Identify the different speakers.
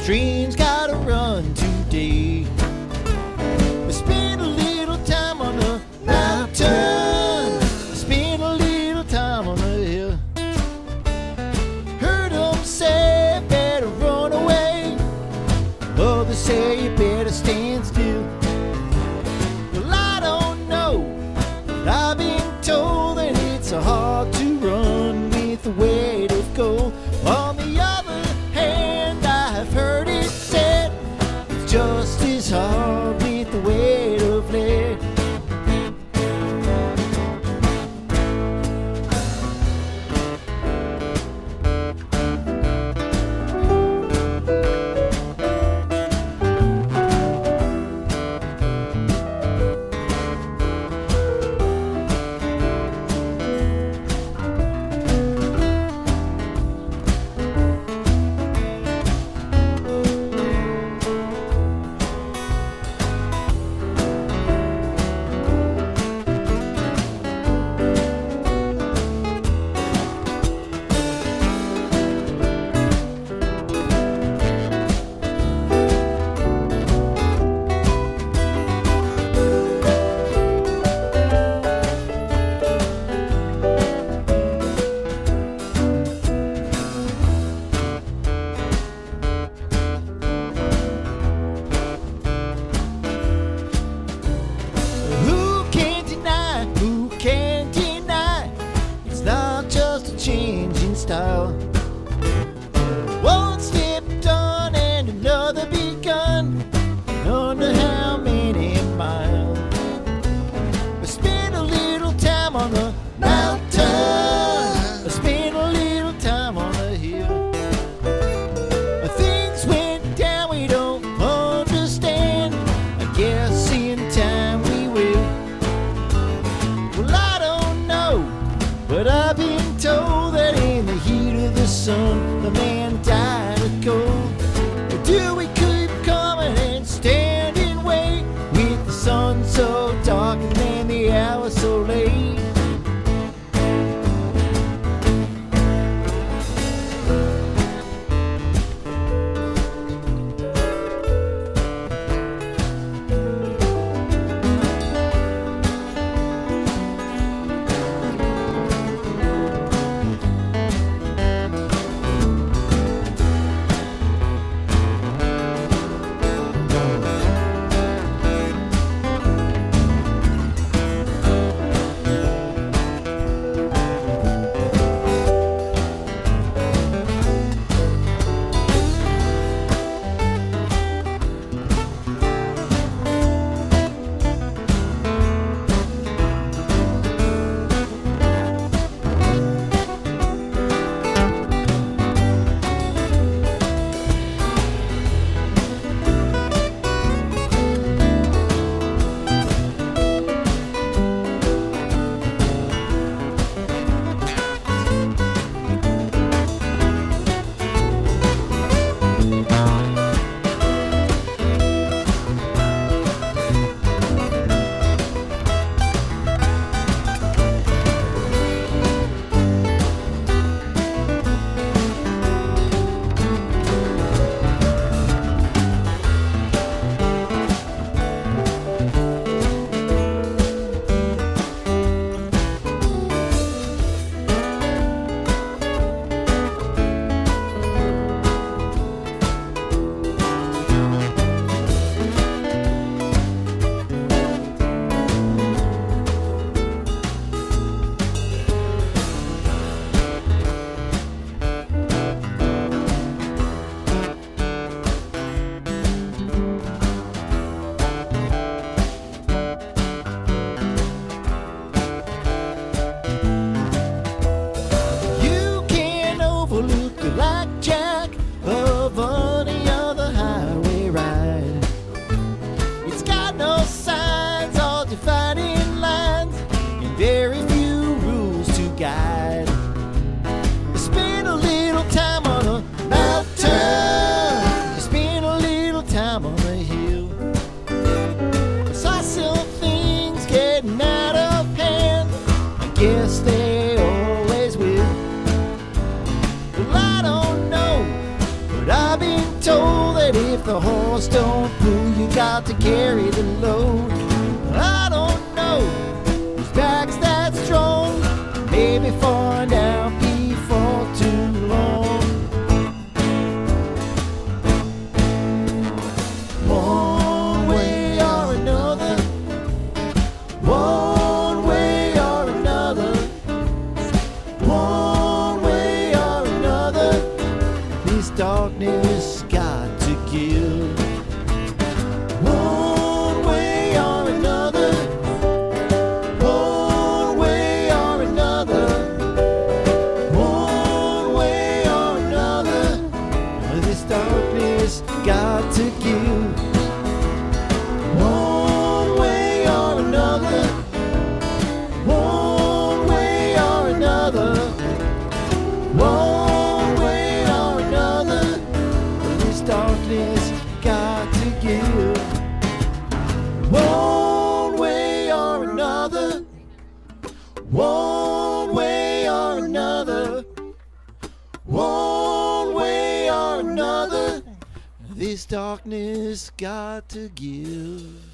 Speaker 1: train's gotta run today. We spent a little time on the mountain, spent a little time on the hill. Heard them say better run away, others say you better stand still. Well, I don't know, but I've been told that it's hard to run with the weight of gold. On the other hand, I've heard it said it's just as hard with the weight of lead. Changing style. One step done and another begun. Under how many miles? We spent a little time on the mountain. We spent a little time on the hill. Things went down we don't understand. I guess in time we will. Well, I don't know, but I've been told that in the heat of the sun, the man died of cold. Or do we keep coming and stand and wait with the sun so dark and the hour so late? that if the horse don't pull, you got to carry the load. I don't know whose back's that strong. Maybe find out before too long. One way or another, one way or another, one way or another, this darkness got to give. One way or another, one way or another, one way or another, this darkness got to give. One way or another, one way or another, one way or another, this darkness got to give. One way or another, one way or another, one way or another, this darkness got to give.